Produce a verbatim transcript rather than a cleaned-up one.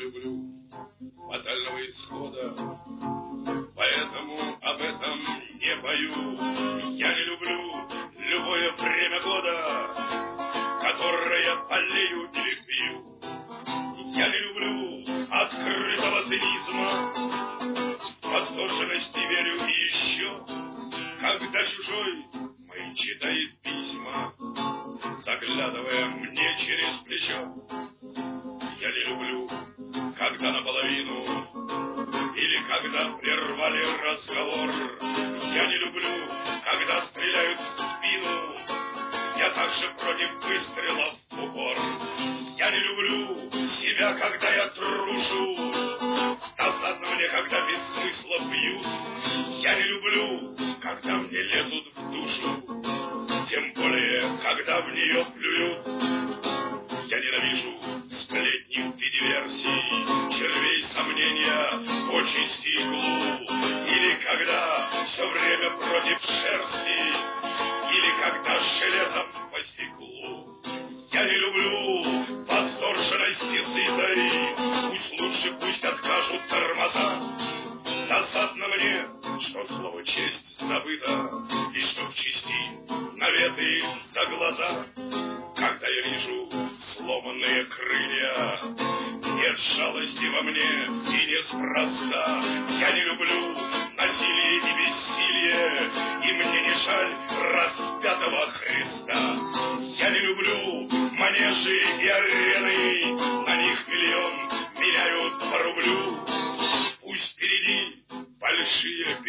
люблю фатального исхода, поэтому об этом не пою. Я не люблю любое время года, которое полею или пью. Я не люблю открытого цинизма, восторженности верю и еще, когда чужой мой читает письма, заглядывая мне через плечо. Я не люблю, когда наполовину или когда прервали разговор. Я не люблю, когда стреляют в спину. Я также против выстрелов в упор. Я не люблю себя, когда я трушу. Досадно мне, когда без смысла бьют. Я не люблю, когда мне лезут в душу, тем более, когда в нее плюют. Я ненавижу сплетни и диверсии, червей сомнения, почести и иглу. Или когда все время против шерсти, или когда железом по стеклу. Я не люблю восторженности сытой, пусть лучше пусть откажут тормоза. Досадно мне, что слово честь забыто, и что в чести наветы за глаза. Когда я вижу сломанные крылья, нет жалости во мне и неспроста. Я не люблю насилие и бессилие, и мне не жаль распятого Христа. Я не люблю манежи и арены, на них миллион меняют по рублю. Пусть впереди большие